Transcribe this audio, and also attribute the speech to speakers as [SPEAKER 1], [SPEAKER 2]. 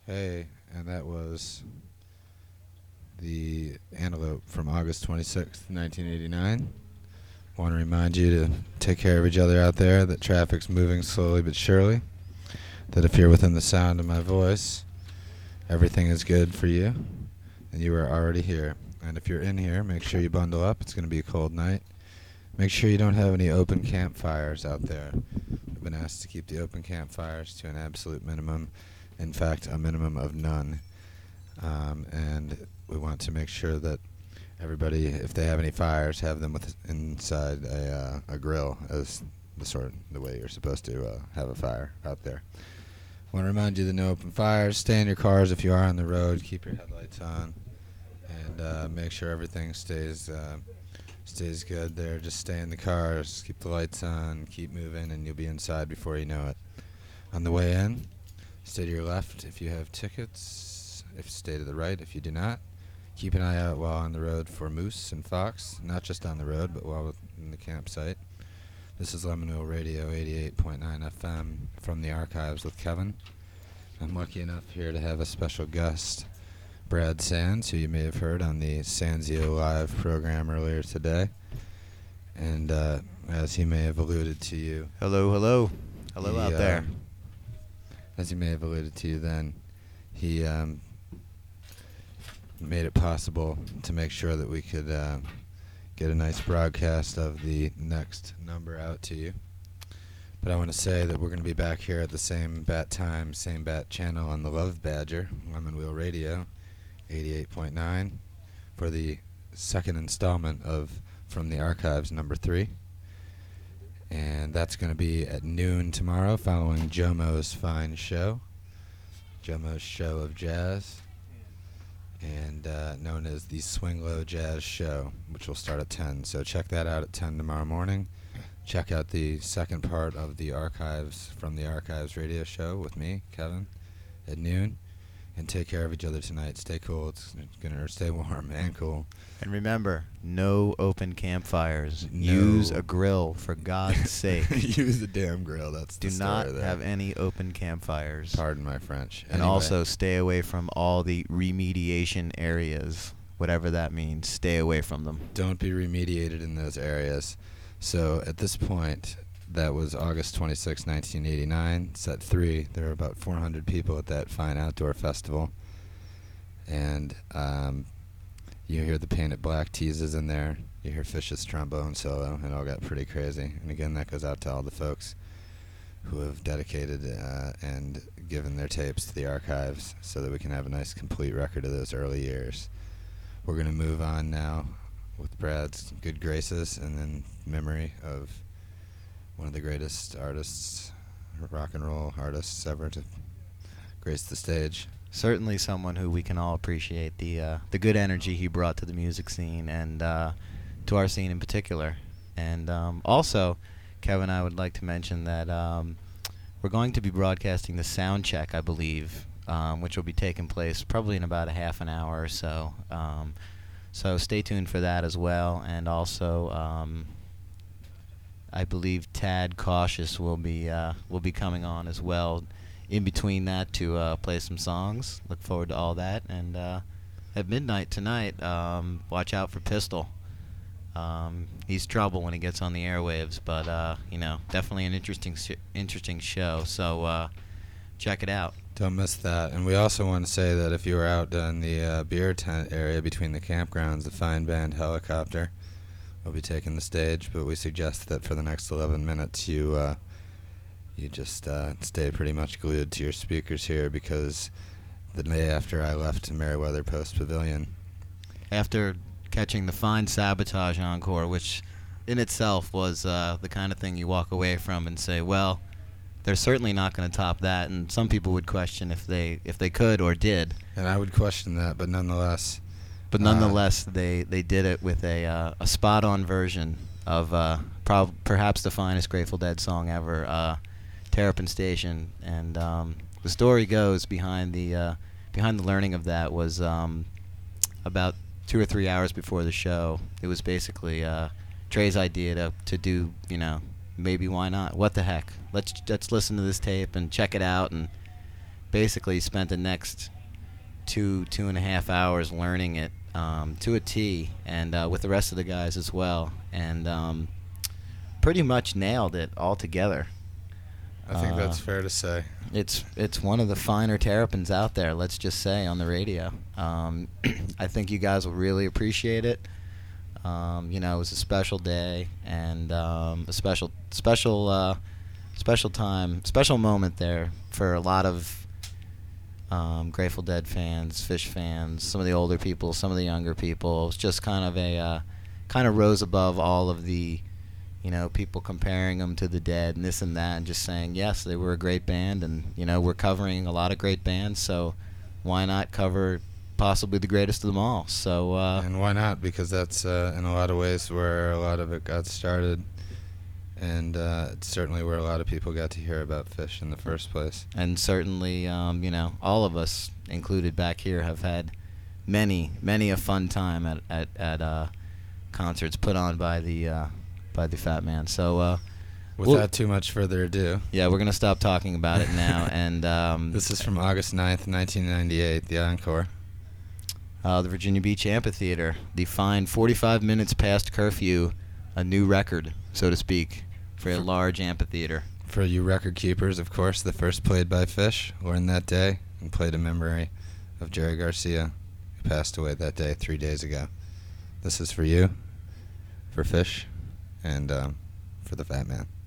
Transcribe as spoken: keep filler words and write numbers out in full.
[SPEAKER 1] Hey, and that was the Antelope from August twenty-sixth, nineteen eighty-nine. Want to remind you to take care of each other out there, that traffic's moving slowly but surely, that if you're within the sound of my voice, everything is good for you, and you are already here. And if you're in here, make sure you bundle up. It's going to be a cold night. Make sure you don't have any open campfires out there. We've been asked to keep the open campfires to an absolute minimum. In fact, a minimum of none. Um, and we want to make sure that everybody, if they have any fires, have them with inside a, uh, a grill, as the sort the way you're supposed to uh, have a fire out there. I want to remind you that no open fires. Stay in your cars if you are on the road. Keep your headlights on, and uh, make sure everything stays uh, stays good there. Just stay in the cars. Keep the lights on. Keep moving, and you'll be inside before you know it. On the way in, stay to your left if you have tickets. If stay to the right if you do not. Keep an eye out while on the road for moose and fox, not just on the road, but while in the campsite. This is Lemonwheel Radio eighty-eight point nine F M from the archives with Kevin. I'm lucky enough here to have a special guest, Brad Sands, who you may have heard on the Sanzio Live program earlier today. And uh, as he may have alluded to you...
[SPEAKER 2] Hello, hello. Hello
[SPEAKER 1] he,
[SPEAKER 2] out
[SPEAKER 1] uh,
[SPEAKER 2] there.
[SPEAKER 1] As he may have alluded to you then, he... Um, made it possible to make sure that we could uh, get a nice broadcast of the next number out to you. But I want to say that we're going to be back here at the same bat time, same bat channel on the Love Badger, Lemonwheel Radio, eighty-eight point nine, for the second installment of From the Archives number three. And that's going to be at noon tomorrow, following Jomo's fine show, Jomo's show of jazz, and uh, known as the Swing Low Jazz Show, which will start at ten. So check that out at ten tomorrow morning. Check out the second part of the Archives, From the Archives radio show with me, Kevin, at noon. And take care of each other tonight. Stay cool. It's gonna stay warm and cool.
[SPEAKER 2] And remember, no open campfires.
[SPEAKER 1] No.
[SPEAKER 2] Use a grill, for God's sake.
[SPEAKER 1] Use the damn grill. That's
[SPEAKER 2] Do
[SPEAKER 1] the
[SPEAKER 2] not
[SPEAKER 1] story there.
[SPEAKER 2] have any open campfires.
[SPEAKER 1] Pardon my French.
[SPEAKER 2] And
[SPEAKER 1] Anyway.
[SPEAKER 2] also stay away from all the remediation areas, whatever that means. Stay away from them.
[SPEAKER 1] Don't be remediated in those areas. So at this point, that was August twenty-sixth, nineteen eighty-nine, set three. There were about four hundred people at that fine outdoor festival. And um, you hear the Painted Black teases in there. You hear Fish's trombone solo. It all got pretty crazy. And again, that goes out to all the folks who have dedicated uh, and given their tapes to the archives so that we can have a nice complete record of those early years. We're going to move on now with Brad's good graces and then memory of one of the greatest artists, rock and roll artists ever to grace the stage.
[SPEAKER 2] Certainly someone who we can all appreciate the uh, the good energy he brought to the music scene and uh, to our scene in particular. And um, also, Kevin, I would like to mention that um, we're going to be broadcasting the sound check, I believe, um, which will be taking place probably in about a half an hour or so. Um, so stay tuned for that as well. And also, um, I believe Tad Cautious will be uh, will be coming on as well in between that to uh, play some songs. Look forward to all that. And uh, at midnight tonight, um, watch out for Pistol. Um, he's trouble when he gets on the airwaves, but uh, you know, definitely an interesting sh- interesting show. So uh, check it out.
[SPEAKER 1] Don't miss that. And we also want to say that if you were out in the uh, beer tent area between the campgrounds, the fine band Helicopter will be taking the stage, but we suggest that for the next eleven minutes you uh, you just uh, stay pretty much glued to your speakers here, because the day after I left Merriweather Post Pavilion,
[SPEAKER 2] After catching the fine Sabotage encore, which in itself was uh, the kind of thing you walk away from and say, well, they're certainly not going to top that, and some people would question if they if they could or did.
[SPEAKER 1] and I would question that, but nonetheless,
[SPEAKER 2] But nonetheless, uh, they, they did it with a uh, a spot-on version of uh, prob- perhaps the finest Grateful Dead song ever, uh, Terrapin Station. And um, the story goes behind the uh, behind the learning of that was um, about two or three hours before the show. It was basically uh, Trey's idea to to do, you know, maybe why not? What the heck? Let's let's listen to this tape and check it out and basically spent the next two two and a half hours learning it um, to a T, and uh, with the rest of the guys as well, and um, pretty much nailed it altogether.
[SPEAKER 1] I think
[SPEAKER 2] Uh,
[SPEAKER 1] that's fair to say.
[SPEAKER 2] It's it's one of the finer terrapins out there, let's just say, on the radio. Um, I think you guys will really appreciate it. Um, you know, it was a special day and um, a special special uh, special time, special moment there for a lot of um, Grateful Dead fans, Fish fans, some of the older people, some of the younger people. It was just kind of a uh, kind of rose above all of the, you know, people comparing them to the Dead and this and that, and just saying, yes, they were a great band, and, you know, we're covering a lot of great bands, so why not cover possibly the greatest of them all? So, uh,
[SPEAKER 1] And why not? Because that's uh, in a lot of ways where a lot of it got started, and uh, it's certainly where a lot of people got to hear about Fish in the first place.
[SPEAKER 2] and certainly, um, you know, all of us, included back here, have had many, many a fun time at at, at uh, concerts put on by the uh, by the Fat Man. So, uh,
[SPEAKER 1] Without
[SPEAKER 2] well-
[SPEAKER 1] too much further ado,
[SPEAKER 2] yeah, we're gonna stop talking about it now, and um,
[SPEAKER 1] this is from August ninth, nineteen ninety-eight, the encore.
[SPEAKER 2] Uh, the Virginia Beach Amphitheater, the fine forty-five minutes past curfew, a new record, so to speak, for a large amphitheater.
[SPEAKER 1] For you record keepers, of course, the first played by Fish, learned that day, and played in memory of Jerry Garcia, who passed away that day three days ago. This is for you, for Fish, and um, for the Fat Man.